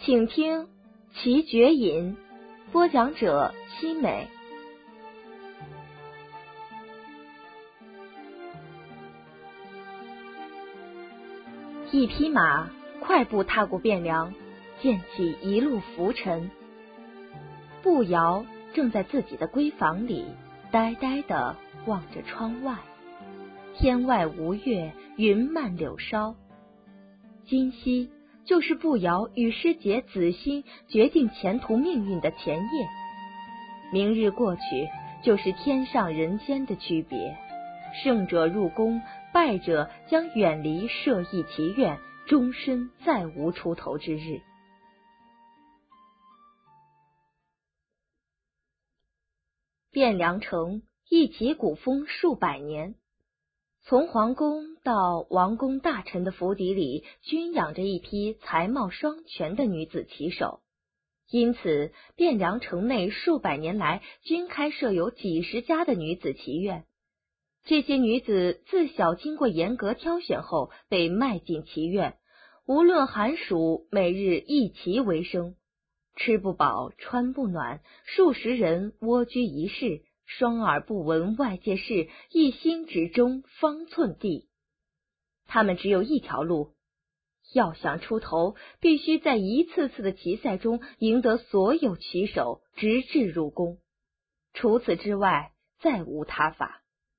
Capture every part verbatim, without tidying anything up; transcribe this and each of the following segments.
请听《奇绝饮》，播讲者七美。一匹马快步踏过汴梁，溅起一路浮尘。步摇正在自己的闺房里呆呆地望着窗外，天外无月，云漫柳梢。今夕就是步摇与师姐子欣决定前途命运的前夜，明日过去就是天上人间的区别，胜者入宫，败者将远离社稷祈愿，终身再无出头之日。汴梁城一起古风数百年，从皇宫到王公大臣的府邸里均养着一批才貌双全的女子骑手，因此汴梁城内数百年来均开设有几十家的女子棋院。这些女子自小经过严格挑选后被卖进棋院，无论寒暑，每日一棋为生，吃不饱穿不暖，数十人蜗居一室，双耳不闻外界事，一心只争方寸地。他们只有一条路，要想出头，必须在一次次的棋赛中赢得所有棋手，直至入宫。除此之外，再无他法。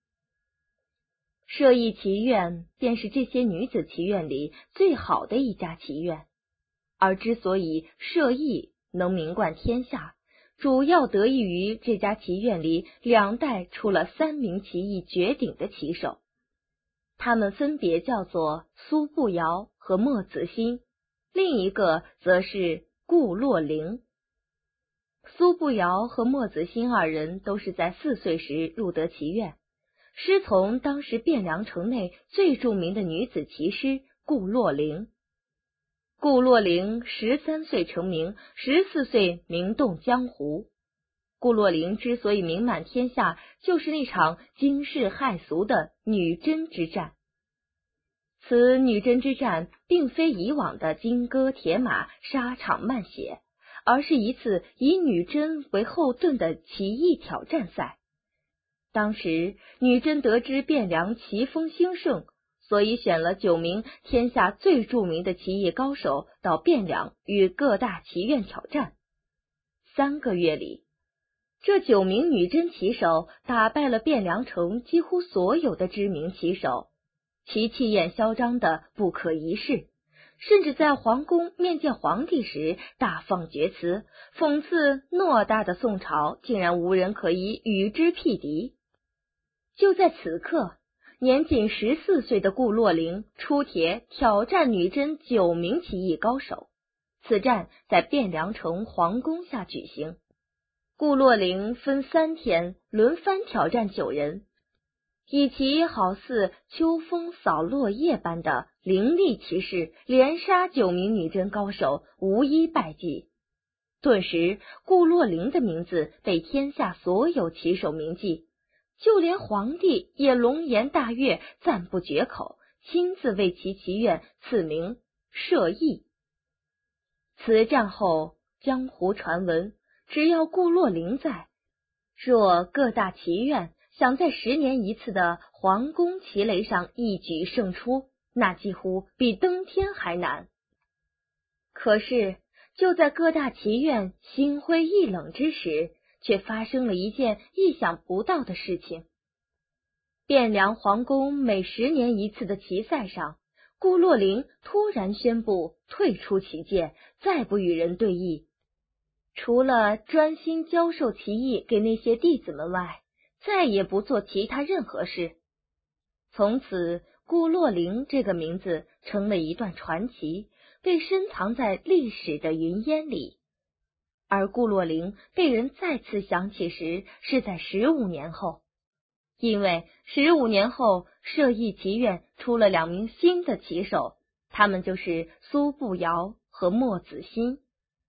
社稷棋院便是这些女子棋院里最好的一家棋院，而之所以社稷能名冠天下，主要得益于这家棋院里两代出了三名棋艺绝顶的棋手，他们分别叫做苏步摇和莫子欣，另一个则是顾洛龄。苏步摇和莫子欣二人都是在四岁时入得棋院，师从当时汴梁城内最著名的女子棋师顾洛龄。顾洛龄十三岁成名，十四岁名动江湖。顾洛龄之所以名满天下，就是那场惊世骇俗的女真之战。此女真之战并非以往的金戈铁马、沙场漫血，而是一次以女真为后盾的棋艺挑战赛。当时女真得知汴梁棋风兴盛，所以选了九名天下最著名的棋艺高手到汴梁与各大棋院挑战。三个月里，这九名女真棋手打败了汴梁城几乎所有的知名棋手，其气焰嚣张的不可一世，甚至在皇宫面见皇帝时大放厥词，讽刺偌大的宋朝竟然无人可以与之匹敌。就在此刻，年仅十四岁的顾洛龄出帖挑战女真九名棋艺高手。此战在汴梁城皇宫下举行，顾洛龄分三天轮番挑战九人，以其好似秋风扫落叶般的凌厉气势，连杀九名女真高手，无一败绩。顿时顾洛龄的名字被天下所有棋手铭记，就连皇帝也龙颜大悦，赞不绝口，亲自为其棋院赐名社稷。此战后江湖传闻，只要顾洛龄在，若各大棋院想在十年一次的皇宫棋擂上一举胜出，那几乎比登天还难。可是就在各大棋院心灰意冷之时，却发生了一件意想不到的事情。汴梁皇宫每十年一次的棋赛上，顾洛龄突然宣布退出棋界，再不与人对弈。除了专心教授棋艺给那些弟子们外，再也不做其他任何事。从此，顾洛龄这个名字成了一段传奇，被深藏在历史的云烟里。而顾洛龄被人再次想起时，是在十五年后，因为十五年后社稷棋院出了两名新的棋手，他们就是苏步摇和莫子欣。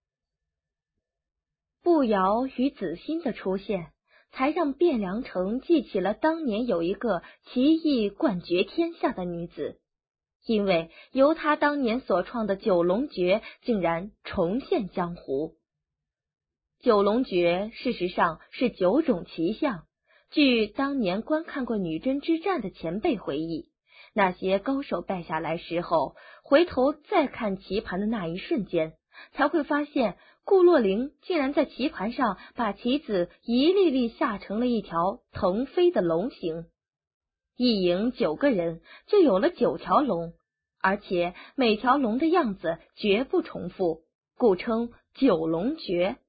步摇与子欣的出现，才让汴梁城记起了当年有一个棋艺冠绝天下的女子。 因为由他当年所创的九龙诀竟然重现江湖。九龙诀事实上是九种奇象，据当年观看过女真之战的前辈回忆，那些高手败下来时候，回头再看棋盘的那一瞬间，才会发现顾若灵竟然在棋盘上把棋子一粒粒下成了一条腾飞的龙形。一营九个人就有了九条龙，而且每条龙的样子绝不重复，故称九龙诀。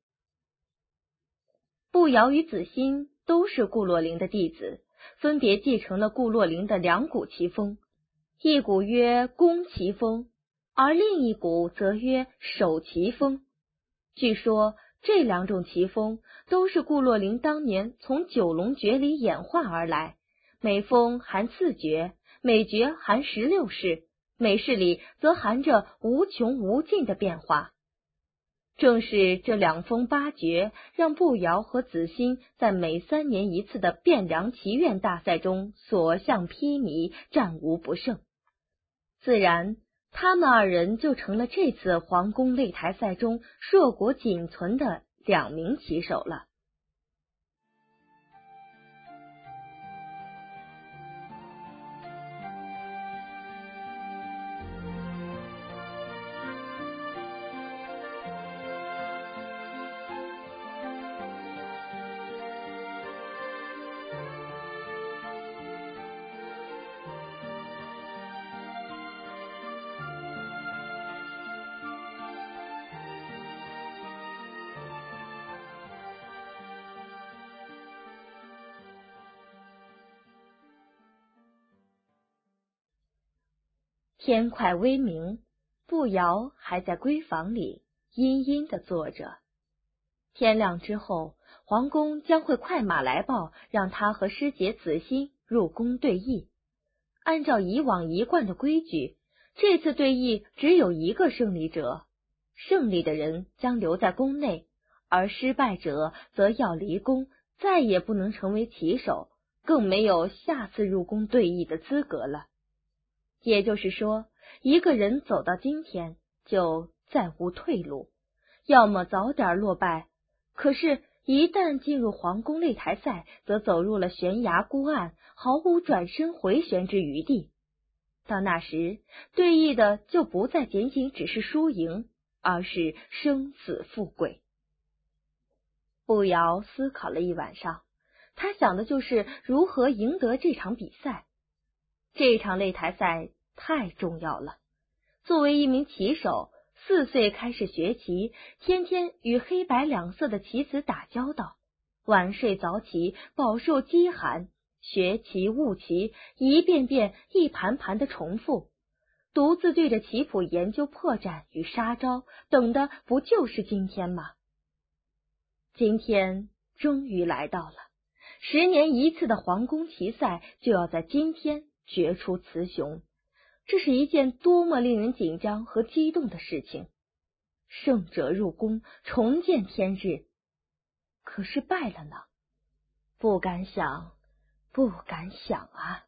步摇与子欣都是顾若灵的弟子，分别继承了顾若灵的两股棋风，一股曰攻棋风，而另一股则曰守棋风。据说这两种棋风都是顾若灵当年从九龙诀里演化而来，每风含四诀，每诀含十六式，每式里则含着无穷无尽的变化。正是这两风八诀，让步摇和子欣在每三年一次的汴梁棋院大赛中所向披靡，战无不胜。自然，他们二人就成了这次皇宫擂台赛中硕果仅存的两名棋手了。天快微明，步摇还在闺房里阴阴地坐着。天亮之后，皇宫将会快马来报，让他和师姐子欣入宫对弈。按照以往一贯的规矩，这次对弈只有一个胜利者，胜利的人将留在宫内，而失败者则要离宫，再也不能成为棋手，更没有下次入宫对弈的资格了。也就是说，一个人走到今天就再无退路，要么早点落败，可是一旦进入皇宫擂台赛，则走入了悬崖孤岸，毫无转身回旋之余地。到那时，对弈的就不再仅仅只是输赢，而是生死富贵。步摇思考了一晚上，他想的就是如何赢得这场比赛。这场擂台赛太重要了。作为一名棋手，四岁开始学棋，天天与黑白两色的棋子打交道，晚睡早起，饱受饥寒，学棋悟棋，一遍遍一盘盘的重复，独自对着棋谱研究破绽与杀招，等的不就是今天吗？今天终于来到了，十年一次的皇宫棋赛就要在今天决出雌雄，这是一件多么令人紧张和激动的事情。胜者入宫，重见天日。可是败了呢？不敢想，不敢想啊！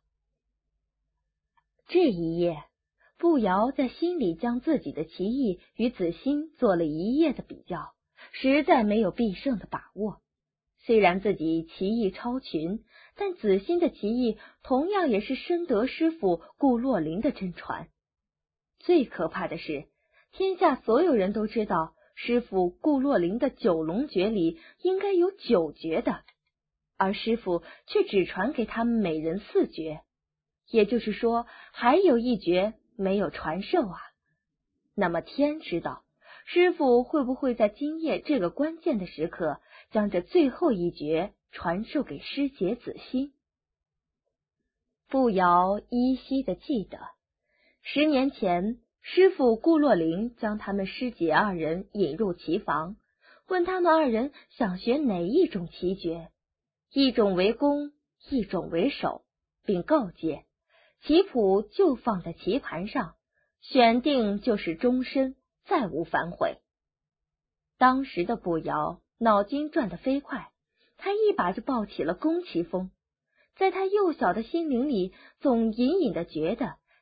这一夜，步摇在心里将自己的棋艺与子欣做了一夜的比较，实在没有必胜的把握。虽然自己棋艺超群，但子欣的棋艺同样也是深得师傅顾若灵的真传。最可怕的是，天下所有人都知道师傅顾若灵的九龙诀里应该有九诀的，而师傅却只传给他们每人四诀，也就是说还有一诀没有传授啊。那么天知道，师傅会不会在今夜这个关键的时刻，将这最后一诀传授给师姐子欣？步摇依稀的记得，十年前师傅顾若灵将他们师姐二人引入棋房，问他们二人想学哪一种棋诀，一种为攻，一种为守，并告诫棋谱就放在棋盘上，选定就是终身，再无反悔。当时的步摇脑筋转得飞快，他一把就抱起了攻棋风。在他幼小的心灵里，总隐隐的觉得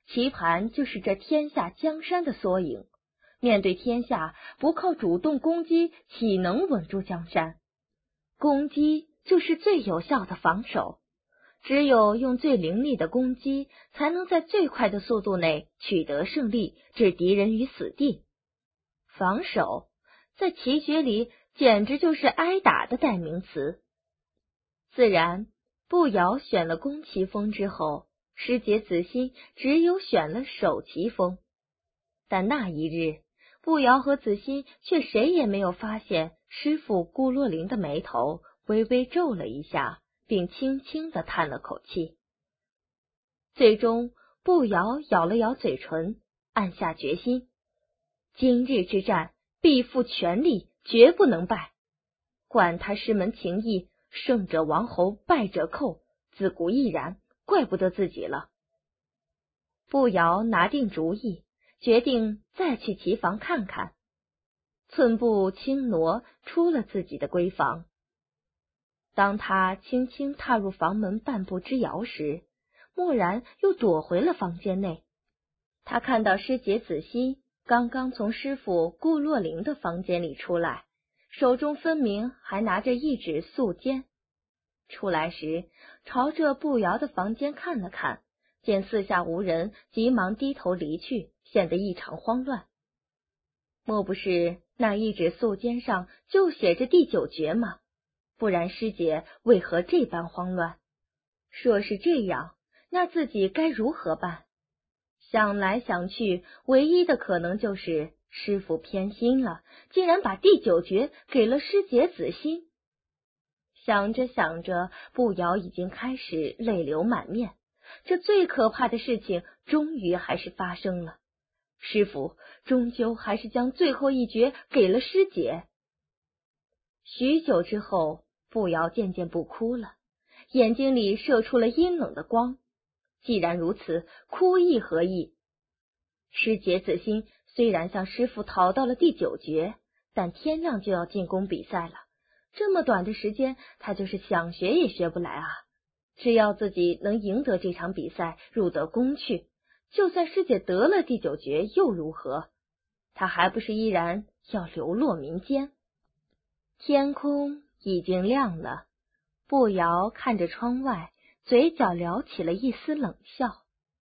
棋盘就是这天下江山的缩影，面对天下，不靠主动攻击，岂能稳住江山？攻击就是最有效的防守，只有用最凌厉的攻击，才能在最快的速度内取得胜利，置敌人于死地。防守在棋学里简直就是挨打的代名词。自然，步摇选了攻棋风之后，师姐子欣只有选了守棋风。但那一日，步摇和子欣却谁也没有发现师傅顾若琳的眉头微微皱了一下，并轻轻地叹了口气。最终，步摇咬了咬嘴唇，暗下决心：今日之战必付全力，绝不能败。管他师门情谊，胜者王侯，败者寇，自古亦然，怪不得自己了。步摇拿定主意，决定再去棋房看看。寸步轻挪出了自己的闺房。当他轻轻踏入房门半步之遥时，蓦然又躲回了房间内。他看到师姐子欣刚刚从师傅顾若琳的房间里出来，手中分明还拿着一纸素笺。出来时，朝着步摇的房间看了看，见四下无人，急忙低头离去，显得异常慌乱。莫不是那一纸素笺上就写着第九诀吗？不然师姐为何这般慌乱？若是这样，那自己该如何办？想来想去，唯一的可能就是师傅偏心了，竟然把第九诀给了师姐子欣。想着想着，步摇已经开始泪流满面。这最可怕的事情终于还是发生了，师傅终究还是将最后一诀给了师姐。许久之后，步摇渐渐不哭了，眼睛里射出了阴冷的光。既然如此，哭亦何意？师姐子欣虽然向师傅讨到了第九诀，但天亮就要进宫比赛了，这么短的时间，他就是想学也学不来啊。只要自己能赢得这场比赛，入得宫去，就算师姐得了第九诀又如何？他还不是依然要流落民间。天空已经亮了，步摇看着窗外，嘴角撩起了一丝冷笑。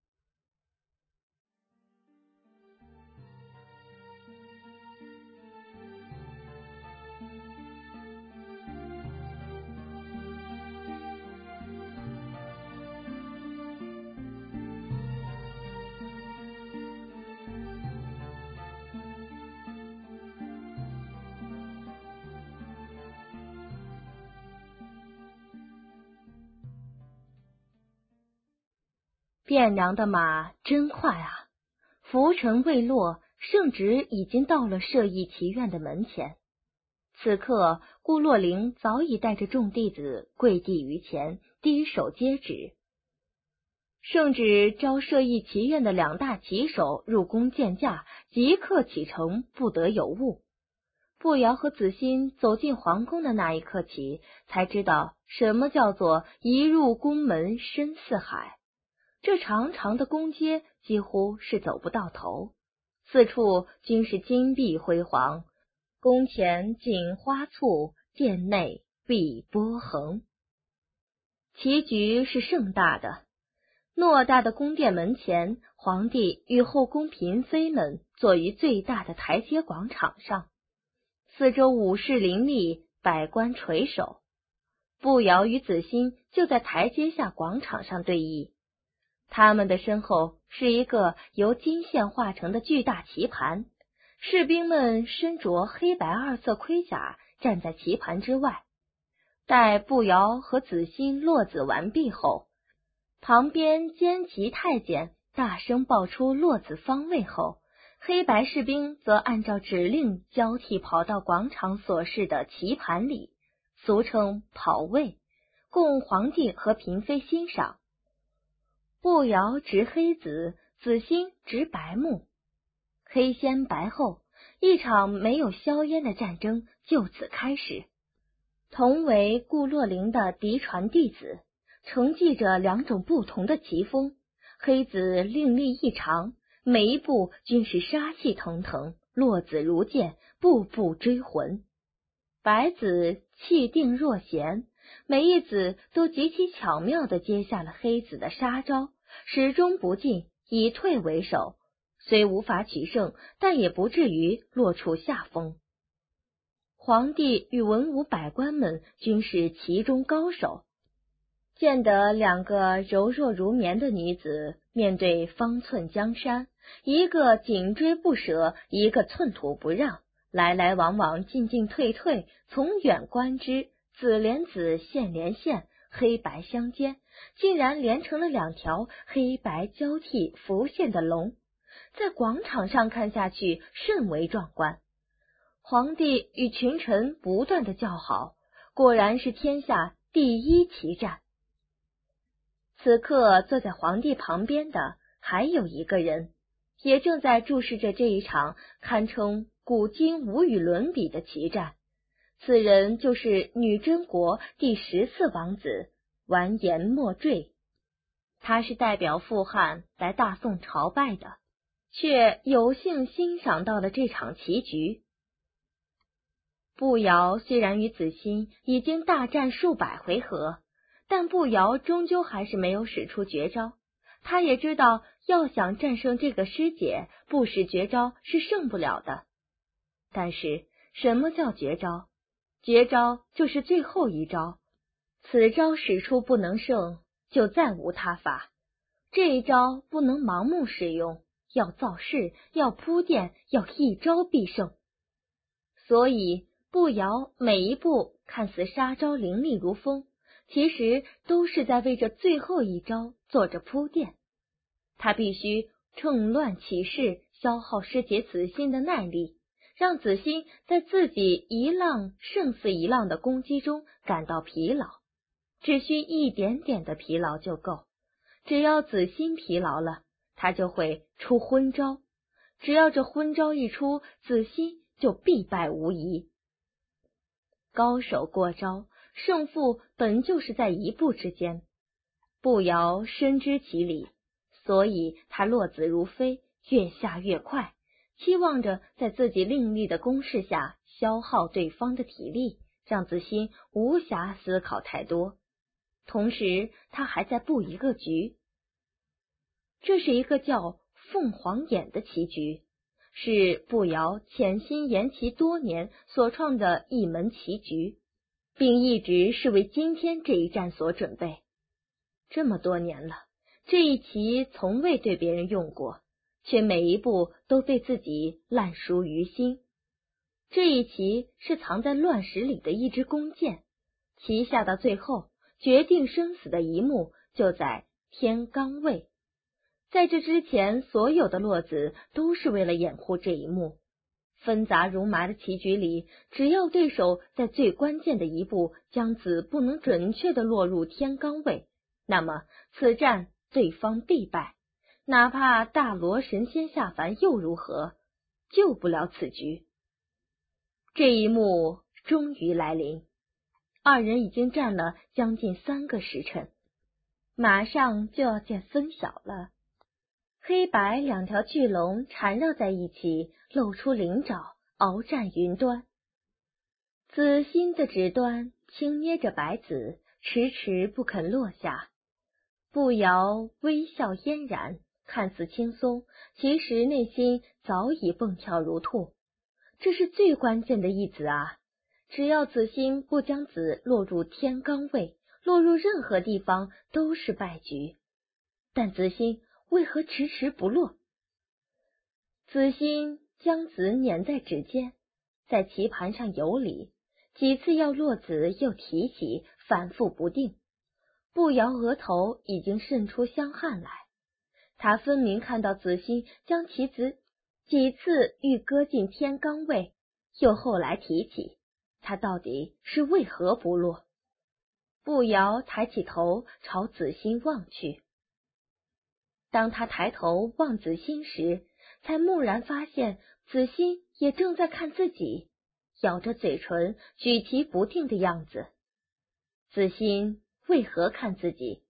汴梁的马真快啊！浮尘未落，圣旨已经到了射艺棋院的门前。此刻，顾若琳早已带着众弟子跪地于前，低手接旨。圣旨召射艺棋院的两大棋手入宫见驾，即刻启程，不得有误。步摇和子欣走进皇宫的那一刻起，才知道什么叫做一入宫门深似海。这长长的宫阶几乎是走不到头，四处均是金碧辉煌，宫前锦花簇，殿内碧波横。棋局是盛大的，偌大的宫殿门前，皇帝与后宫嫔妃们坐于最大的台阶广场上，四周武士林立，百官垂首。步摇与子欣就在台阶下广场上对弈。他们的身后是一个由金线画成的巨大棋盘，士兵们身着黑白二色盔甲，站在棋盘之外。待步摇和子欣落子完毕后，旁边监棋太监大声报出落子方位后，黑白士兵则按照指令交替跑到广场所示的棋盘里，俗称跑位，供皇帝和嫔妃欣赏。步摇执黑子，子欣执白木，黑先白后，一场没有硝烟的战争就此开始。同为顾若琳的嫡传弟子，承继着两种不同的棋风， 黑子令力异常，每一步均是杀气腾腾，落子如剑，步步追魂。白子气定若闲，每一子都极其巧妙地接下了黑子的杀招，始终不进，以退为守，虽无法取胜，但也不至于落处下风。皇帝与文武百官们均是其中高手，见得两个柔弱如棉的女子面对方寸江山，一个紧追不舍，一个寸土不让，来来往往，进进退退，从远观之，紫连紫，线连线，黑白相间，竟然连成了两条黑白交替浮现的龙，在广场上看下去甚为壮观。皇帝与群臣不断的叫好，果然是天下第一奇战。此刻坐在皇帝旁边的还有一个人，也正在注视着这一场堪称古今无与伦比的奇战。此人就是女真国第十四王子完颜莫坠，他是代表父汉来大宋朝拜的，却有幸欣赏到了这场棋局。步摇虽然与子欣已经大战数百回合，但步摇终究还是没有使出绝招。他也知道，要想战胜这个师姐，不使绝招是胜不了的。但是什么叫绝招？绝招就是最后一招，此招使出不能胜，就再无他法。这一招不能盲目使用，要造势，要铺垫，要一招必胜。所以步摇每一步看似杀招凌厉如风，其实都是在为这最后一招做着铺垫。他必须趁乱起势，消耗师姐子欣的耐力，让子欣在自己一浪胜似一浪的攻击中感到疲劳，只需一点点的疲劳就够。只要子欣疲劳了，他就会出昏招，只要这昏招一出，子欣就必败无疑。高手过招，胜负本就是在一步之间。步摇深知其理，所以他落子如飞，越下越快，期望着在自己凌厉的攻势下消耗对方的体力，让子欣无暇思考太多。同时他还在布一个局，这是一个叫凤凰眼的棋局，是步摇潜心研棋多年所创的一门棋局，并一直是为今天这一战所准备。这么多年了，这一棋从未对别人用过，却每一步都被自己烂熟于心。这一棋是藏在乱石里的一支弓箭，棋下到最后，决定生死的一幕就在天罡位。在这之前，所有的落子都是为了掩护这一幕。纷杂如麻的棋局里，只要对手在最关键的一步将子不能准确地落入天罡位，那么此战对方必败，哪怕大罗神仙下凡又如何，救不了此局。这一幕终于来临，二人已经战了将近三个时辰，马上就要见分晓了。黑白两条巨龙缠绕在一起，露出鳞爪，鏖战云端。紫欣的指端轻捏着白子，迟迟不肯落下。步摇微笑嫣然，看似轻松，其实内心早已蹦跳如兔。这是最关键的一子啊！只要紫欣不将子落入天罡位，落入任何地方都是败局。但紫欣为何迟迟不落？紫欣将子捻在指尖，在棋盘上游离，几次要落子又提起，反复不定。步摇额头已经渗出香汗来，他分明看到紫欣将棋子几次欲搁进天罡位，又后来提起，他到底是为何不落？步摇抬起头朝紫欣望去，当他抬头望子欣时，才蓦然发现子欣也正在看自己，咬着嘴唇，举棋不定的样子。子欣为何看自己？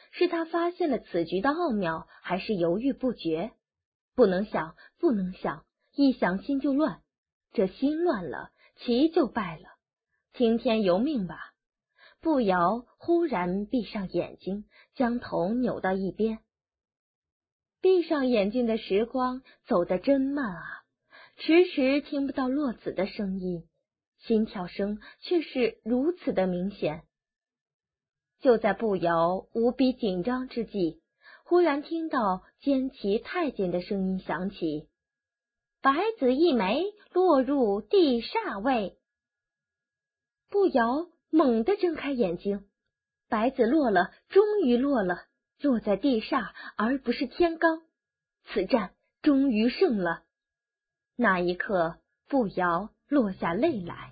是他发现了此局的奥妙，还是犹豫不决？不能想，不能想，一想心就乱。这心乱了，棋就败了。听天由命吧。步摇忽然闭上眼睛，将头扭到一边。闭上眼睛的时光走得真慢啊，迟迟听不到落子的声音，心跳声却是如此的明显。就在步摇无比紧张之际，忽然听到监棋太监的声音响起：白子一枚落入地煞位。步摇猛地睁开眼睛，白子落了，终于落了，落在地煞而不是天罡，此战终于胜了。那一刻，步摇落下泪来。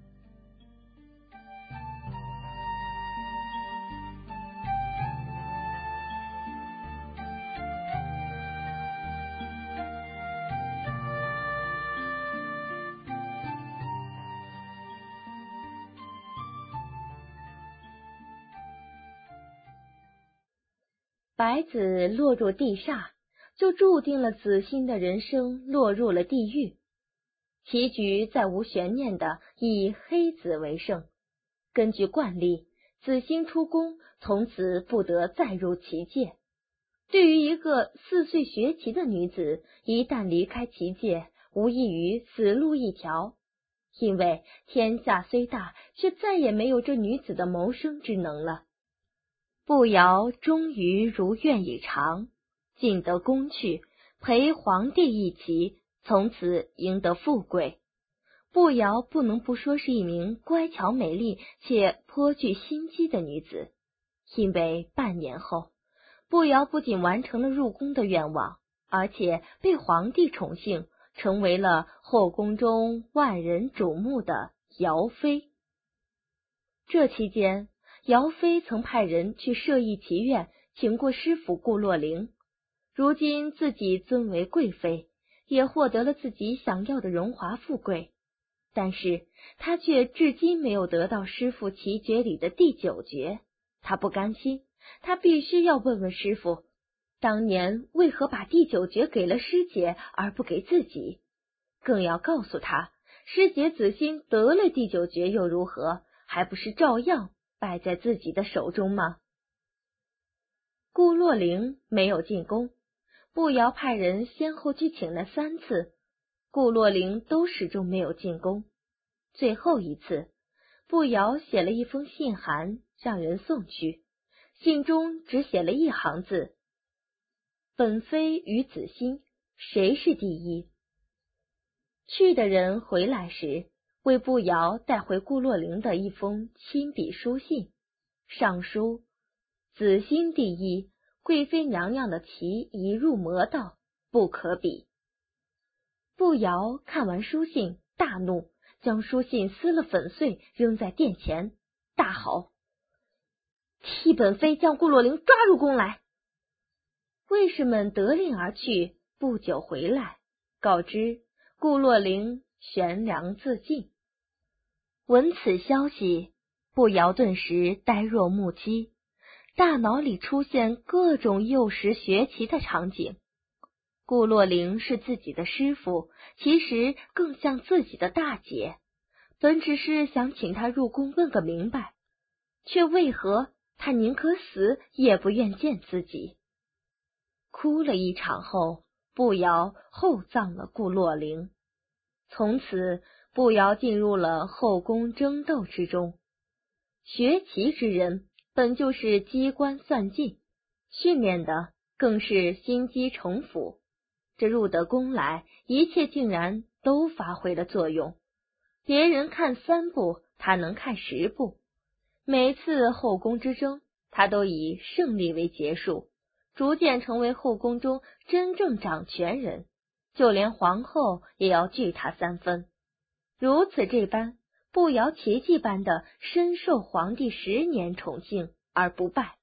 白子落入地煞，就注定了子欣的人生落入了地狱。棋局再无悬念的以黑子为胜。根据惯例，子欣出宫，从此不得再入棋界。对于一个四岁学棋的女子，一旦离开棋界，无异于死路一条。因为天下虽大，却再也没有这女子的谋生之能了。步摇终于如愿以偿，进得宫去，陪皇帝一棋，从此赢得富贵。步摇不能不说是一名乖巧美丽且颇具心机的女子，因为半年后，步摇不仅完成了入宫的愿望，而且被皇帝宠幸，成为了后宫中万人瞩目的姚妃。这期间，姚妃曾派人去射艺棋院请过师傅顾洛灵，如今自己尊为贵妃，也获得了自己想要的荣华富贵，但是她却至今没有得到师傅棋诀里的第九诀。她不甘心，她必须要问问师傅，当年为何把第九诀给了师姐而不给自己，更要告诉他，师姐子欣得了第九诀又如何，还不是照样败在自己的手中吗？顾洛灵没有进宫，步摇派人先后去请了三次，顾洛灵都始终没有进宫。最后一次，步摇写了一封信函让人送去，信中只写了一行字：本妃与子欣，谁是第一？去的人回来时，为步摇带回顾洛灵的一封亲笔书信，上书：子欣第一，贵妃娘娘的棋一入魔道，不可比。步摇看完书信大怒，将书信撕了粉碎，扔在殿前，大吼：替本妃将顾洛灵抓入宫来！卫士们得令而去，不久回来，告知顾洛灵悬梁自尽。闻此消息，步摇顿时呆若木鸡，大脑里出现各种幼时学棋的场景。顾洛灵是自己的师傅，其实更像自己的大姐，本只是想请她入宫问个明白，却为何她宁可死也不愿见自己。哭了一场后，步摇厚葬了顾洛灵。从此，步摇进入了后宫争斗之中。学棋之人本就是机关算尽，训练的更是心机城府。这入得宫来，一切竟然都发挥了作用。别人看三步，他能看十步。每次后宫之争，他都以胜利为结束，逐渐成为后宫中真正掌权人，就连皇后也要惧他三分。如此这般，步摇奇迹般的深受皇帝十年宠幸而不败。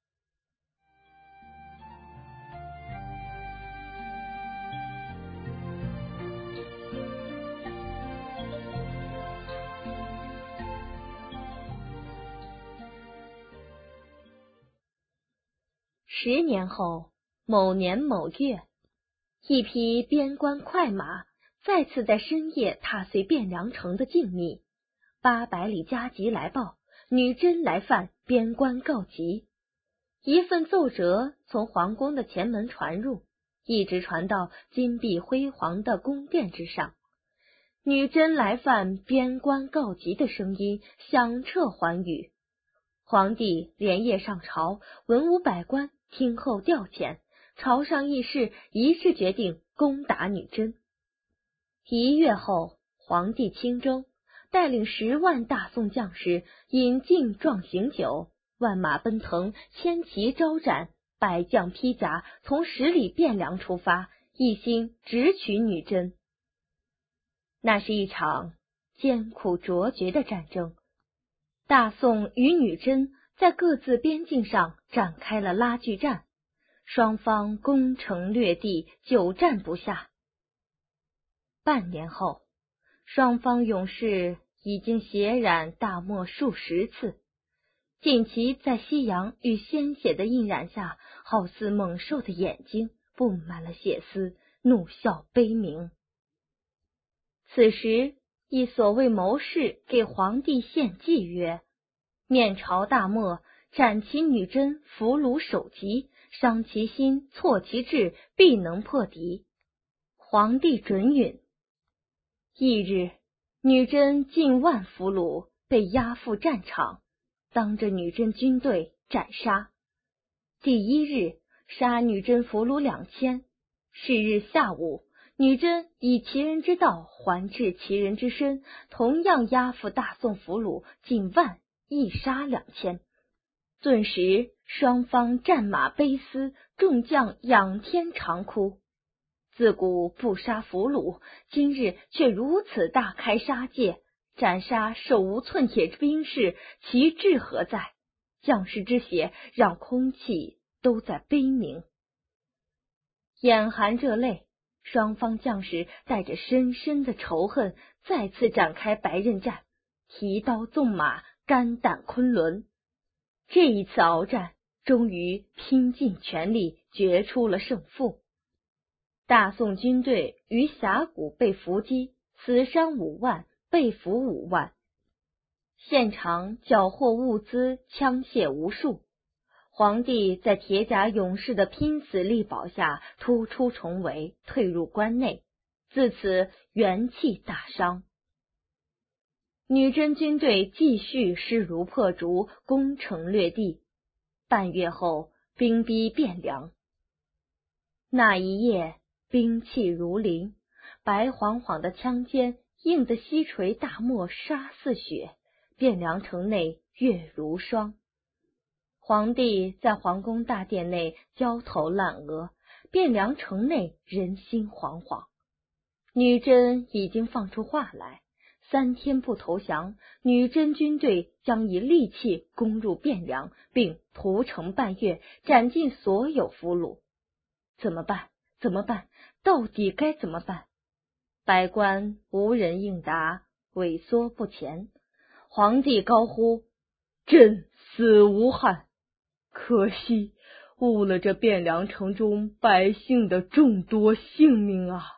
十年后，某年某月，一匹边关快马再次在深夜踏碎汴梁城的静谧。八百里加急来报，女真来犯，边关告急。一份奏折从皇宫的前门传入，一直传到金碧辉煌的宫殿之上。女真来犯，边关告急的声音响彻寰宇。皇帝连夜上朝，文武百官听候调遣，朝上议事一致决定攻打女真。一月后，皇帝亲征，带领十万大宋将士饮尽壮行酒，万马奔腾，千骑招展，百将披甲，从十里汴梁出发，一心直取女真。那是一场艰苦卓绝的战争。大宋与女真在各自边境上展开了拉锯战，双方攻城略地，久战不下。半年后，双方勇士已经血染大漠数十次，锦旗在夕阳与鲜血的印染下，好似猛兽的眼睛布满了血丝，怒啸悲鸣。此时，一所谓谋士给皇帝献计曰：面朝大漠，斩其女真，俘虏首级，伤其心，挫其志，必能破敌。皇帝准允。翌日，女真近万俘虏被押赴战场，当着女真军队斩杀。第一日，杀女真俘虏两千。是日下午，女真以其人之道还治其人之身，同样押赴大宋俘虏近万，亦杀两千。顿时双方战马悲嘶，众将仰天长哭。自古不杀俘虏，今日却如此大开杀戒，斩杀手无寸铁之兵士，其志何在？将士之血让空气都在悲鸣。眼含着泪，双方将士带着深深的仇恨，再次展开白刃战，提刀纵马，肝胆昆仑。这一次鏖战终于拼尽全力，决出了胜负。大宋军队于峡谷被伏击，死伤五万，被俘五万。现场缴获物资，枪械无数。皇帝在铁甲勇士的拼死力保下，突出重围，退入关内，自此元气大伤。女真军队继续势如破竹，攻城略地。半月后，兵逼汴梁。那一夜，兵气如临，白晃晃的枪尖映得西垂大漠沙似雪，汴梁城内月如霜。皇帝在皇宫大殿内焦头烂额，汴梁城内人心惶惶。女真已经放出话来，三天不投降，女真军队将以利器攻入汴梁，并屠城半月，斩尽所有俘虏。怎么办？怎么办？到底该怎么办？百官无人应答，萎缩不前。皇帝高呼：朕死无憾，可惜误了这汴梁城中百姓的众多性命啊！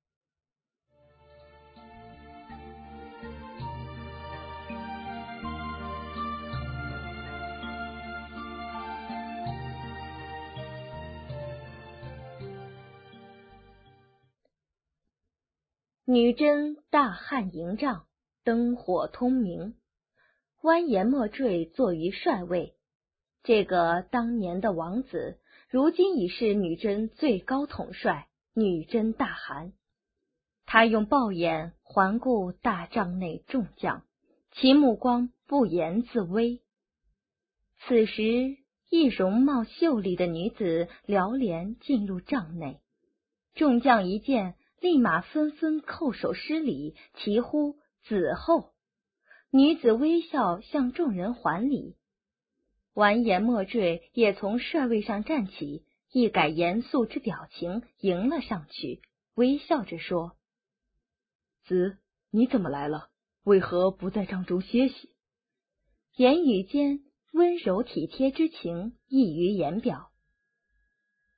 女真大汉营帐，灯火通明，完颜莫坠坐于帅位。这个当年的王子，如今已是女真最高统帅，女真大汗。他用豹眼环顾大帐内众将，其目光不言自威。此时，一容貌秀丽的女子撩帘进入帐内，众将一见，立马纷纷叩首施礼，齐呼子厚。女子微笑向众人还礼。完颜莫坠也从帅位上站起，一改严肃之表情，迎了上去，微笑着说：子，你怎么来了？为何不在帐中歇息？言语间温柔体贴之情溢于言表。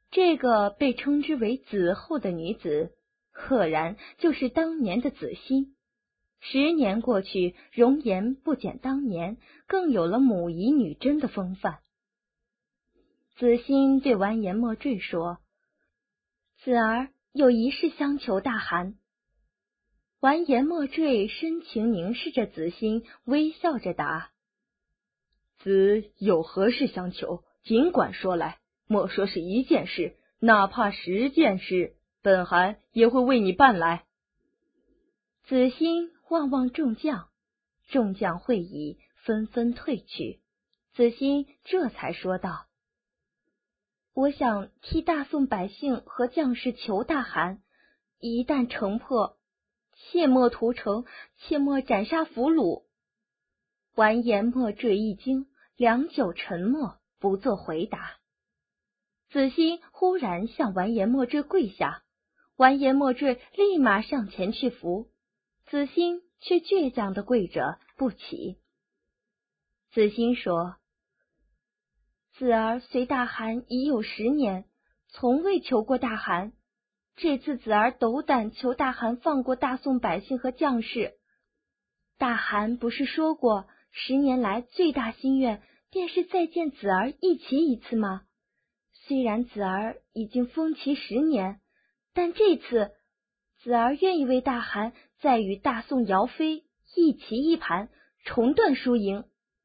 这个被称之为子后的女子，赫然就是当年的子欣。十年过去，容颜不减当年，更有了母仪女真的风范。子欣对完颜莫坠说：“子儿有一事相求大汗。”完颜莫坠深情凝视着子欣，微笑着答：“ 子有何事相求，尽管说来，莫说是一件事，哪怕十件事，本汗也会为你办来。” 子欣望望众将，众将会意，纷纷退去。子欣这才说道：“我想替大宋百姓和将士求大汗，一旦城破，切莫屠城，切莫斩杀俘虏。”完颜莫坠一惊，良久沉默，不作回答。子欣忽然向完颜莫坠跪下，完颜莫坠立马上前去扶，子欣却倔强地跪着不起。子欣说：“子儿随大汗已有十年，从未求过大汗。这次子儿斗胆求大汗放过大宋百姓和将士。大汗不是说过，十年来最大心愿便是再见子儿一骑一次吗？虽然子儿已经封骑十年，但这次子儿愿意为大汗再与大宋姚妃一骑一盘，重断输赢。”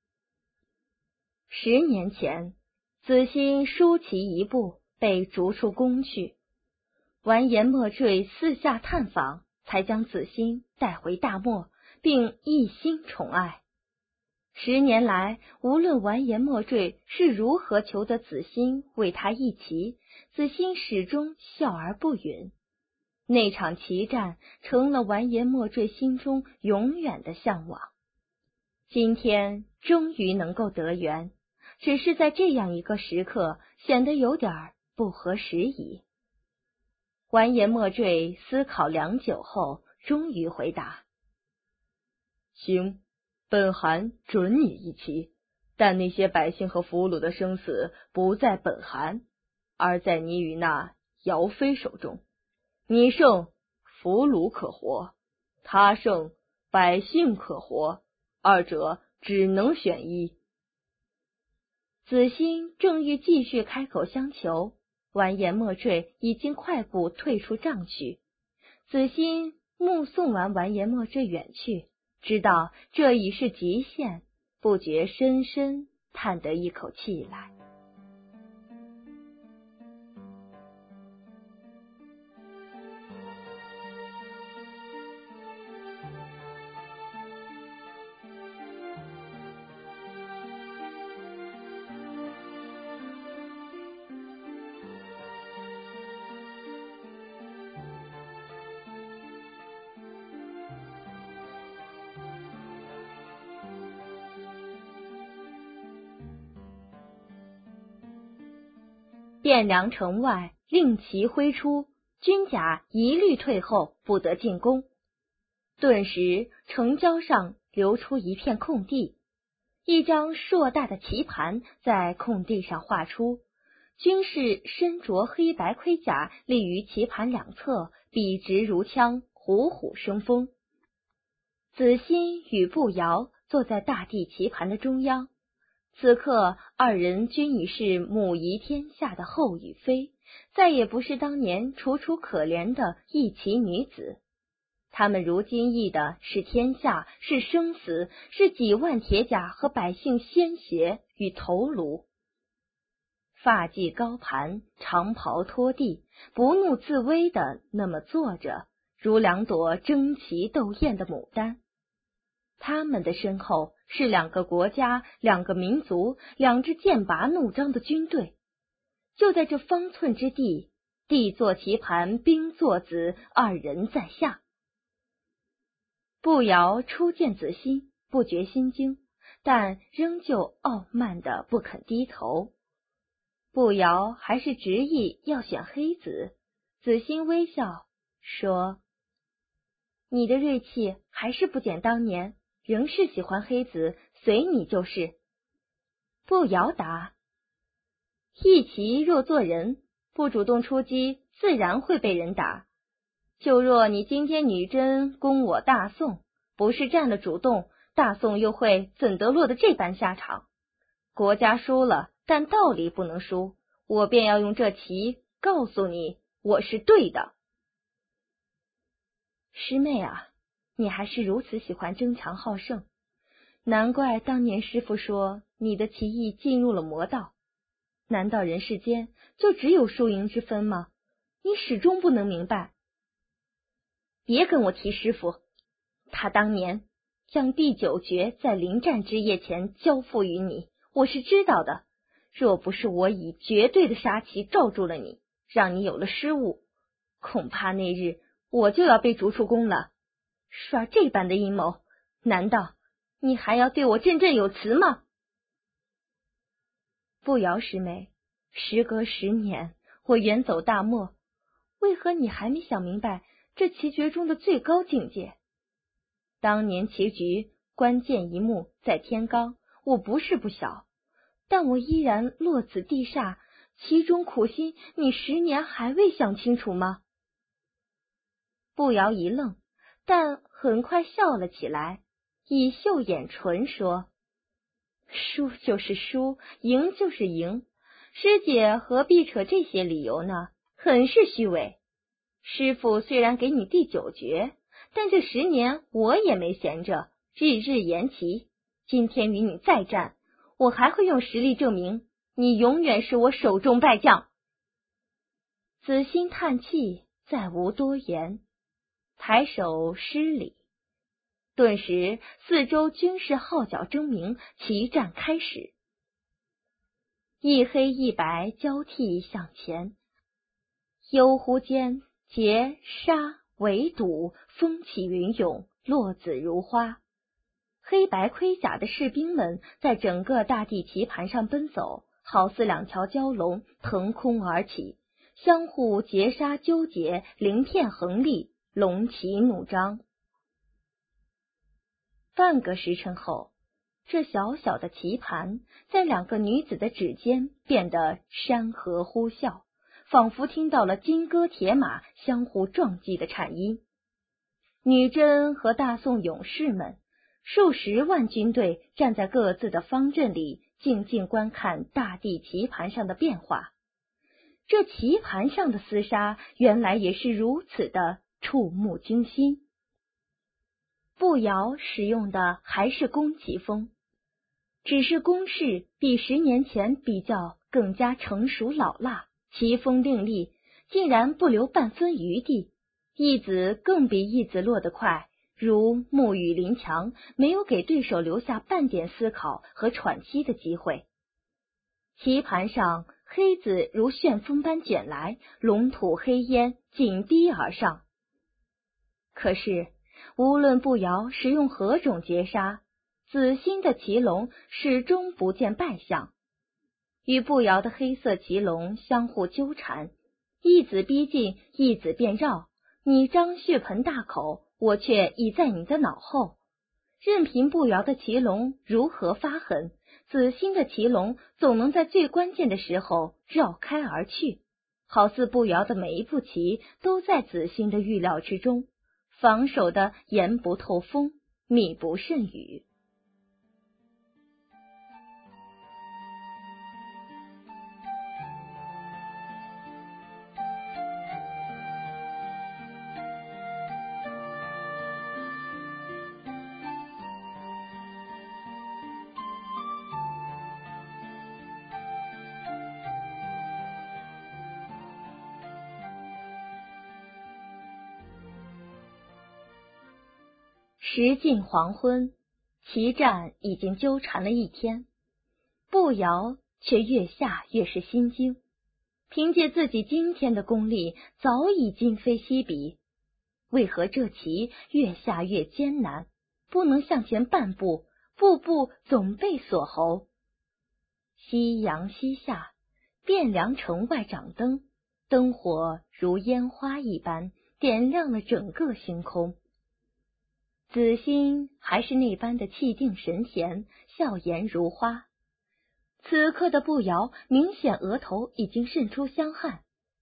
十年前，子欣疏骑一步，被逐出宫去。完颜莫坠私下探访，才将子欣带回大漠，并一心宠爱。十年来，无论完颜莫坠是如何求得子欣为他一骑，子欣始终笑而不语。那场骑战成了完颜莫坠心中永远的向往。今天终于能够得缘，只是在这样一个时刻，显得有点不合时宜。完颜莫坠思考良久后，终于回答：“ 行，本汗准你一骑，但那些百姓和俘虏的生死不在本汗，而在你与那姚妃手中。你胜，俘虏可活；他胜，百姓可活，二者只能选一。” 子欣正欲继续开口相求，完颜莫坠已经快步退出帐去。子欣目送完完颜莫坠远去，知道这已是极限，不觉深深叹得一口气来。汴梁城外，令旗挥出，军甲一律退后，不得进攻。顿时，城郊上流出一片空地，一张硕大的旗盘在空地上画出，军士身着黑白盔甲，立于旗盘两侧，笔直如枪，虎虎生风。子欣与步摇坐在大地旗盘的中央。此刻，二人均已是母仪天下的后与妃，再也不是当年楚楚可怜的一骑女子。他们如今意的是天下，是生死，是几万铁甲和百姓鲜血与头颅。发髻高盘，长袍拖地，不怒自威的那么坐着，如两朵争奇斗艳的牡丹。他们的身后是两个国家，两个民族，两支剑拔弩张的军队。就在这方寸之地，地坐棋盘，兵坐子，二人在下。步摇初见子欣，不觉心惊，但仍旧傲慢的不肯低头。步摇还是执意要选黑子，子欣微笑说：“你的锐气还是不减当年，仍是喜欢黑子，随你就是。”步摇答：“一骑若做人， 不主动出击，自然会被人打。就若你今天女真攻我大宋，不是占了主动，大宋又会怎得落得这般下场？国家输了，但道理不能输，我便要用这棋告诉你，我是对的。师妹啊，你还是如此喜欢争强好胜，难怪当年师父说你的棋艺进入了魔道。难道人世间就只有输赢之分吗？你始终不能明白。别跟我提师父，他当年将第九诀在临战之夜前交付于你，我是知道的。若不是我以绝对的杀气罩住了你，让你有了失误，恐怕那日我就要被逐出宫了。耍这般的阴谋，难道你还要对我振振有词吗？不瑶师妹，时隔十年，我远走大漠，为何你还没想明白这棋局中的最高境界？当年棋局关键一幕在天罡，我不是不晓，但我依然落子地煞，其中苦心，你十年还未想清楚吗？不瑶一愣，但很快笑了起来，以秀眼唇说：输就是输，赢就是赢，师姐何必扯这些理由呢？很是虚伪。师父虽然给你第九诀，但这十年我也没闲着，日日研棋。今天与你再战，我还会用实力证明你永远是我手中败将。子欣叹气，再无多言，抬手施礼。顿时四周军士号角争鸣，棋战开始。一黑一白交替向前，幽忽间劫杀围堵，风起云涌，落子如花。黑白盔甲的士兵们在整个大地棋盘上奔走，好似两条蛟龙腾空而起，相互截杀纠结，鳞片横立，龙旗怒张。半个时辰后，这小小的棋盘在两个女子的指尖变得山河呼啸，仿佛听到了金戈铁马相互撞击的颤音。女真和大宋勇士们数十万军队站在各自的方阵里，静静观看大地棋盘上的变化。这棋盘上的厮杀原来也是如此的触目惊心。步摇使用的还是宫棋风，只是宫式比十年前比较更加成熟老辣，棋风凌厉，竟然不留半分余地。一子更比一子落得快，如木雨临墙，没有给对手留下半点思考和喘息的机会。棋盘上黑子如旋风般卷来，龙吐黑烟紧逼而上。可是无论步摇使用何种截杀，子欣的骑龙始终不见败相。与步摇的黑色骑龙相互纠缠，一子逼近，一子便绕，你张血盆大口，我却倚在你的脑后。任凭步摇的骑龙如何发狠，子欣的骑龙总能在最关键的时候绕开而去，好似步摇的每一步棋都在子欣的预料之中，防守的言不透风，密不甚语。时近黄昏，棋战已经纠缠了一天，步摇却越下越是心惊。凭借自己今天的功力，早已今非昔比，为何这棋越下越艰难，不能向前半步，步步总被锁喉？夕阳西下，汴梁城外掌灯，灯火如烟花一般点亮了整个星空。子欣还是那般的气定神闲，笑颜如花。此刻的步摇明显额头已经渗出香汗，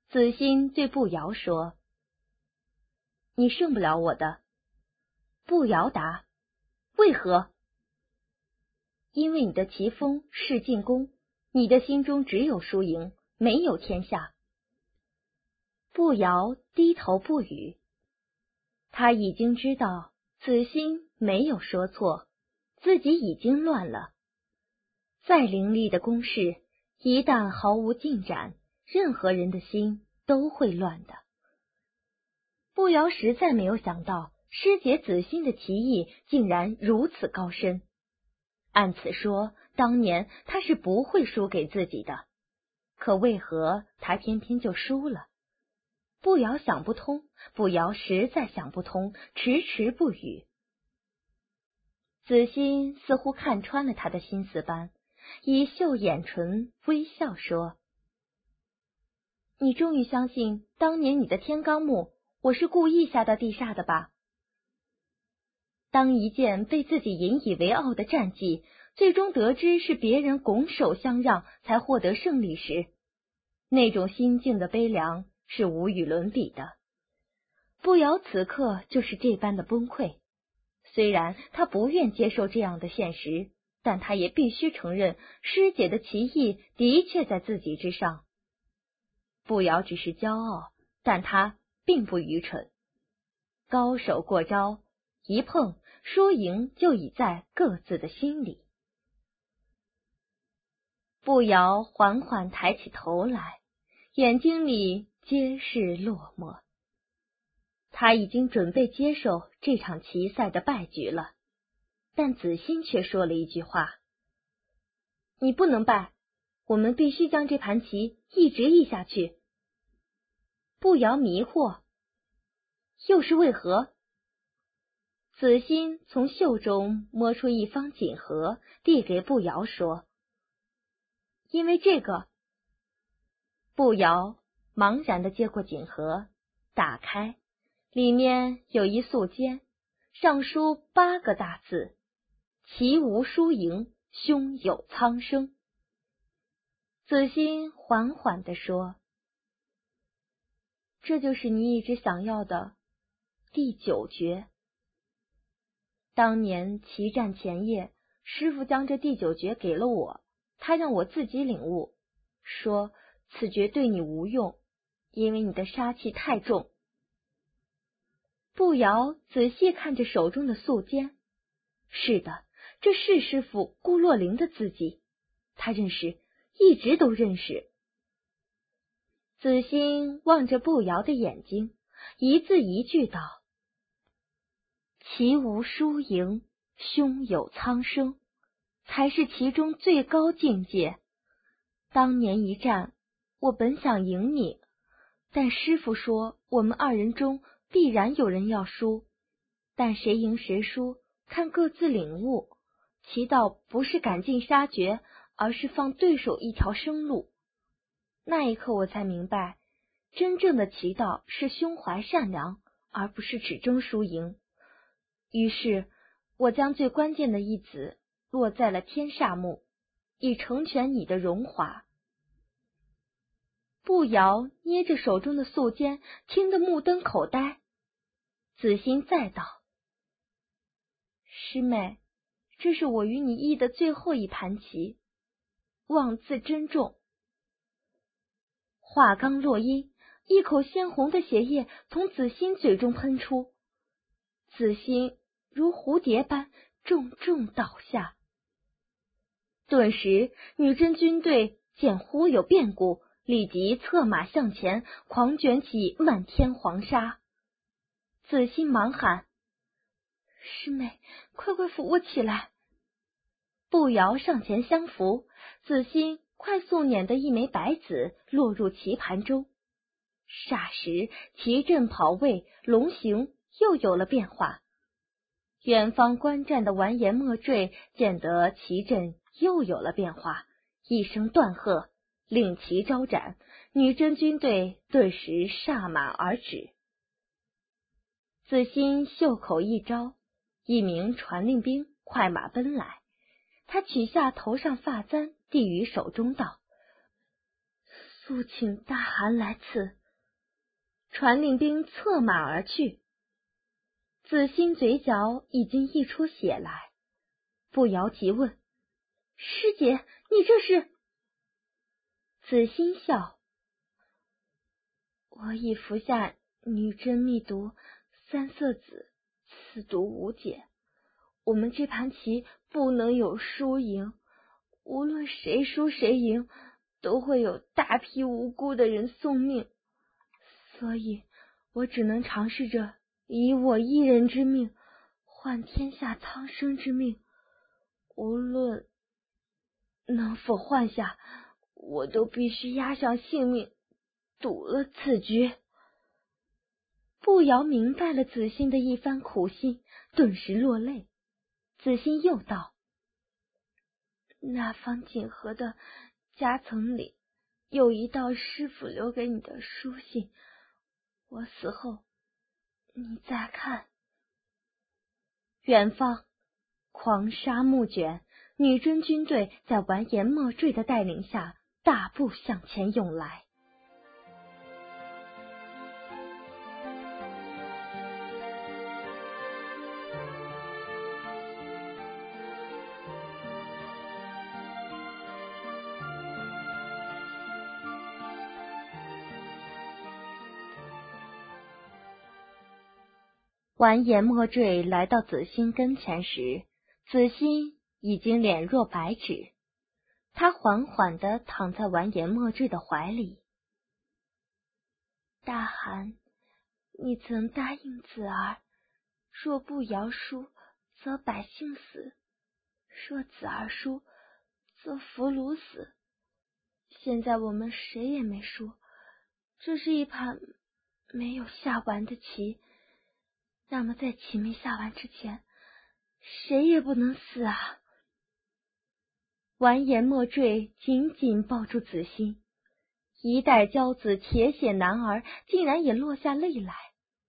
子欣对步摇说：“你胜不了我的。”步摇答：“为何？”“因为你的棋风是进攻，你的心中只有输赢，没有天下。”步摇低头不语，他已经知道子欣没有说错，自己已经乱了。再凌厉的攻势，一旦毫无进展，任何人的心都会乱的。步摇实在没有想到师姐子欣的棋艺竟然如此高深，按此说，当年他是不会输给自己的，可为何他偏偏就输了？步摇想不通，步摇实在想不通，迟迟不语。子欣似乎看穿了他的心思般，以秀眼唇微笑说：“你终于相信当年你的天罡木，我是故意下到地煞的吧？”当一件被自己引以为傲的战绩，最终得知是别人拱手相让才获得胜利时，那种心境的悲凉是无与伦比的。步摇此刻就是这般的崩溃，虽然他不愿接受这样的现实，但他也必须承认师姐的棋艺的确在自己之上。步摇只是骄傲，但他并不愚蠢。高手过招，一碰，输赢就已在各自的心里。步摇缓缓抬起头来，眼睛里皆是落寞。他已经准备接受这场棋赛的败局了，但子欣却说了一句话：“你不能败，我们必须将这盘棋一直弈下去。”步摇迷惑：“又是为何？”子欣从袖中摸出一方锦盒，递给步摇说：“因为这个。”步摇茫然地接过锦盒，打开，里面有一素笺，上书八个大字：“棋无输赢，胸有苍生。”子欣缓缓地说：“这就是你一直想要的第九诀。当年棋战前夜，师傅将这第九诀给了我，他让我自己领悟，说此诀对你无用，因为你的杀气太重。”步摇仔细看着手中的素笺，是的，这是师傅顾若灵的字迹，他认识，一直都认识。子欣望着步摇的眼睛，一字一句道：“棋无输赢，胸有苍生，才是其中最高境界。当年一战，我本想赢你，但师傅说我们二人中必然有人要输，但谁赢谁输，看各自领悟。棋道不是赶尽杀绝，而是放对手一条生路。那一刻我才明白，真正的棋道是胸怀善良，而不是只争输赢。于是我将最关键的一子落在了天煞木，以成全你的荣华。”步摇捏着手中的素笺，听得目瞪口呆。子欣再道：“师妹，这是我与你弈的最后一盘棋，望自珍重。”话刚落音，一口鲜红的血液从子欣嘴中喷出，子欣如蝴蝶般重重倒下。顿时，女真军队见忽有变故，立即策马向前，狂卷起漫天黄沙。子欣忙喊：“师妹，快快扶我起来！”步摇上前相扶，子欣快速捻的一枚白子落入棋盘中。霎时，棋阵跑位，龙形又有了变化。远方观战的完颜莫坠见得棋阵又有了变化，一声断喝，令旗招展，女真军队顿时刹马而止。子欣袖口一招，一名传令兵快马奔来，他取下头上发簪，递于手中道：“速请大汗来赐， 传令兵策马而去。子欣嘴角已经溢出血来，步摇急问：“师姐，你这是？”子欣笑：“我已服下女真秘毒三色子，此毒无解。我们这盘棋不能有输赢，无论谁输谁赢，都会有大批无辜的人送命，所以我只能尝试着以我一人之命换天下苍生之命，无论能否换下，我都必须押上性命赌了此局。”步摇明白了子欣的一番苦心，顿时落泪。子欣又道：“那方锦盒的夹层里有一道师傅留给你的书信，我死后你再看。”远方狂沙暮卷，女真军队在完颜莫坠的带领下大步向前涌来。完颜莫坠来到子欣跟前时，子欣已经脸若白纸，他缓缓地躺在完颜莫坠的怀里。“大汗，你曾答应子儿，若不摇输，则百姓死；若子儿输，则俘虏死。现在我们谁也没输，这是一盘没有下完的棋。那么在棋没下完之前，谁也不能死啊！”完颜莫坠紧紧抱住子欣，一代骄子铁血男儿竟然也落下泪来。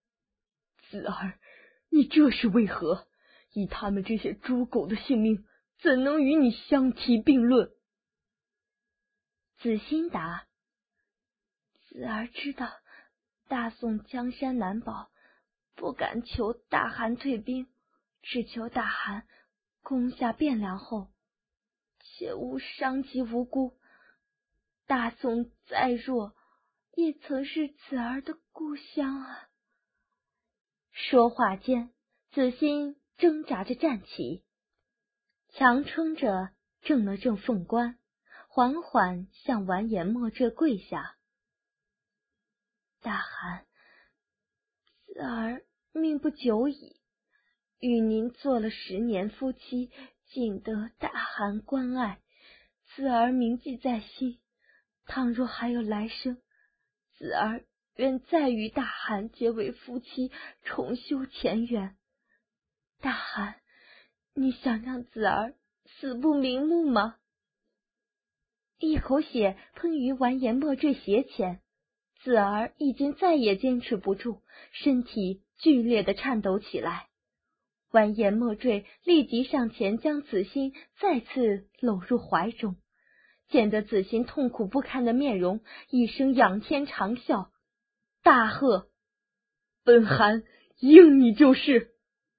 “子儿，你这是为何？以他们这些猪狗的性命，怎能与你相提并论？” 子欣答：“子儿知道大宋江山难保，不敢求大汗退兵，只求大汗攻下汴梁后，切勿伤及无辜。大宋再弱，也曾是子儿的故乡啊。”说话间，子欣挣扎着站起，强撑着正了正凤冠，缓缓向完颜莫坠跪下。“大汗，子儿命不久矣，与您做了十年夫妻，尽得大汗关爱，子儿铭记在心。倘若还有来生，子儿愿再与大汗结为夫妻，重修前缘。大汗，你想让子儿死不瞑目吗？”一口血喷于完颜莫坠斜前，子儿已经再也坚持不住，身体剧烈的颤抖起来。完颜莫坠立即上前将子欣再次搂入怀中，见得子欣痛苦不堪的面容，一声仰天长啸，大喝：“ 本汗应你就是！”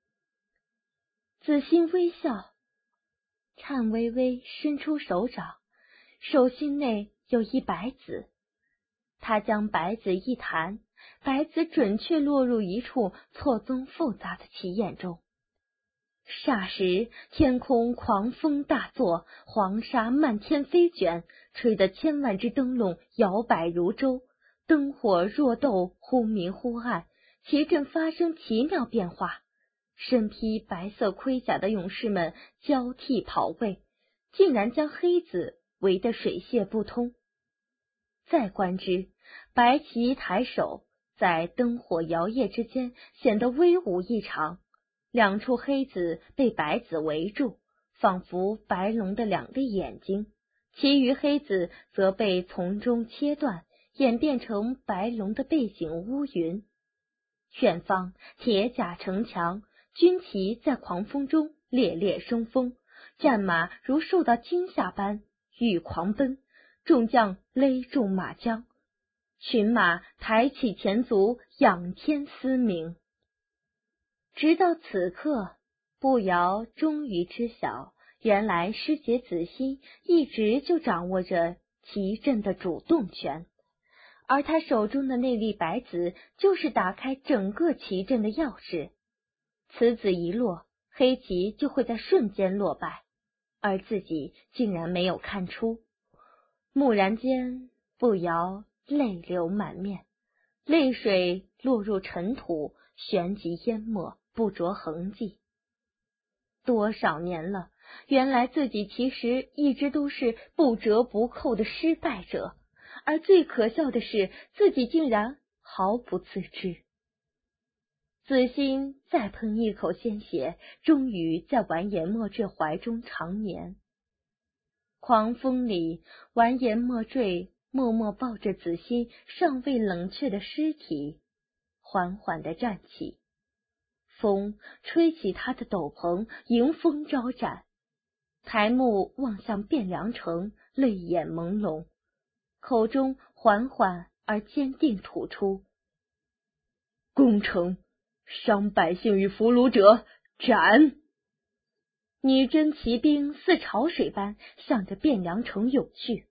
子欣微笑，颤巍巍伸出手掌，手心内有一白子，他将白子一弹，白子准确落入一处错综复杂的棋眼中。霎时，天空狂风大作，黄沙漫天飞卷，吹得千万只灯笼摇摆如舟，灯火若斗，忽明忽暗，棋阵发生奇妙变化。身披白色盔甲的勇士们交替跑位，竟然将黑子围得水泄不通。再观之，白棋抬手，在灯火摇曳之间显得威武异常。两处黑子被白子围住，仿佛白龙的两个眼睛，其余黑子则被从中切断，演变成白龙的背景乌云。远方铁甲城墙，军旗在狂风中猎猎生风，战马如受到惊吓般欲狂奔，众将勒住马缰。 群马抬起前足，仰天嘶鸣。直到此刻，步摇终于知晓，原来师姐子欣一直就掌握着棋阵的主动权，而他手中的那粒白子就是打开整个棋阵的钥匙。此子一落，黑棋就会在瞬间落败，而自己竟然没有看出。蓦然间，步摇泪流满面，泪水落入尘土，旋即淹没，不着痕迹。多少年了，原来自己其实一直都是不折不扣的失败者，而最可笑的是，自己竟然毫不自知。子欣再喷一口鲜血，终于在完颜墨坠怀中长眠。狂风里，完颜墨坠默默抱着子欣尚未冷却的尸体，缓缓地站起。风吹起他的斗篷，迎风招展。抬目望向汴梁城，泪眼朦胧，口中缓缓而坚定吐出：攻城，伤百姓与俘虏者，斩！女真骑兵似潮水般向着汴梁城涌去。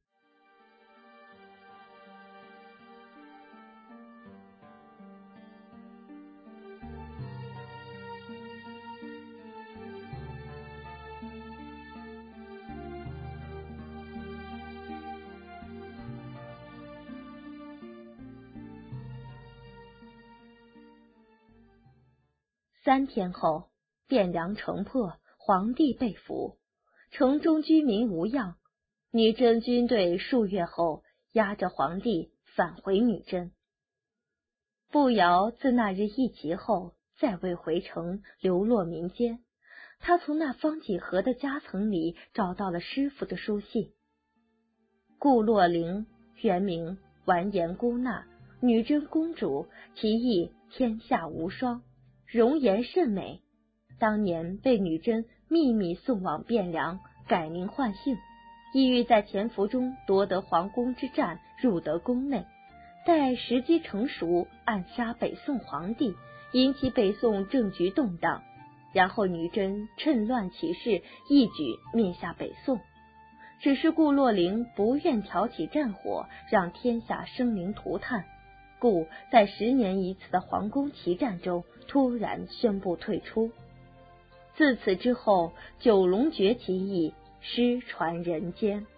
三天后，汴梁城破，皇帝被俘，城中居民无恙。女真军队数月后押着皇帝返回女真。步摇自那日一劫后，再未回城，流落民间。他从那方几何的夹层里找到了师父的书信。顾洛灵原名完颜姑那，女真公主，其意天下无双，容颜甚美，当年被女真秘密送往汴梁，改名换姓，意欲在潜伏中夺得皇宫之战，入得宫内，待时机成熟，暗杀北宋皇帝，引起北宋政局动荡，然后女真趁乱起事，一举灭下北宋。只是顾洛灵不愿挑起战火，让天下生灵涂炭，故在十年一次的皇宫棋战中突然宣布退出。自此之后，九龙诀棋艺失传人间。